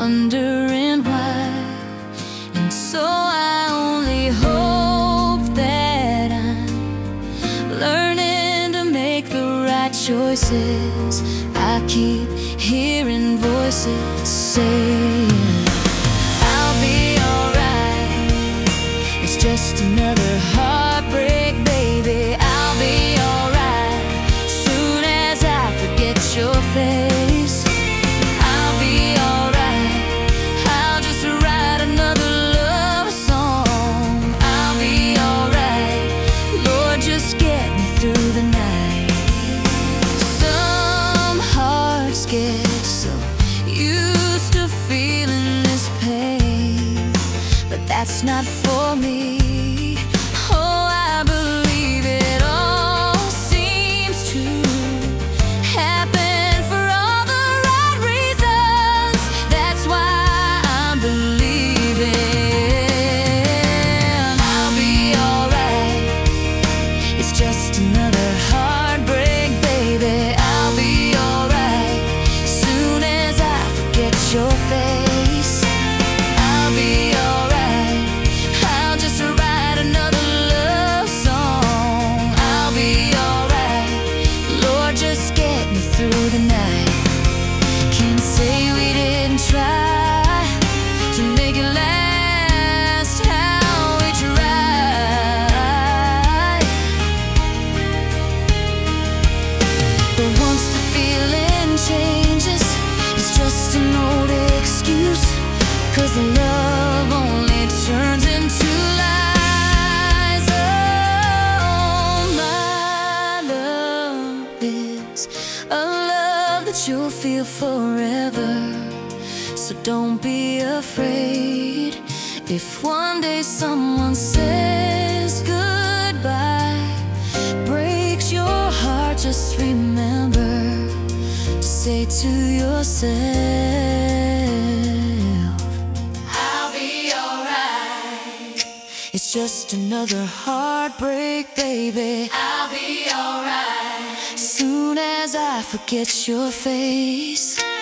wondering why. And so I only hope that I'm learning to make the right choices. I keep hearing voices saying I'll be alright. It's just another heartbreak, baby. I'll be alright soon as I forget your face. I'll be alright. I'll just write another love song. I'll be alright. Lord, just get me through the night. Some hearts get so used to feeling this pain, but that's not for me. Oh, I believe it all seems to happen for all the right reasons. That's why I'm believing I'll be alright. It's just another heartbreak, baby. I'll be alright soon as I forget your face. I'll be alright. I'll just write another love song. I'll be alright. Lord, just get me through the night. Can't say we didn't try to make it last how we tried. But once the feeling changes, it's just an old excuse, 'cause the love only turns into lies. Oh, my love is a love that you'll feel forever. So don't be afraid if one day someone says goodbye, breaks your heart. Just remember to say to yourself, I'll be alright. It's just another heartbreak, baby. I'll be alright soon as I forget your face.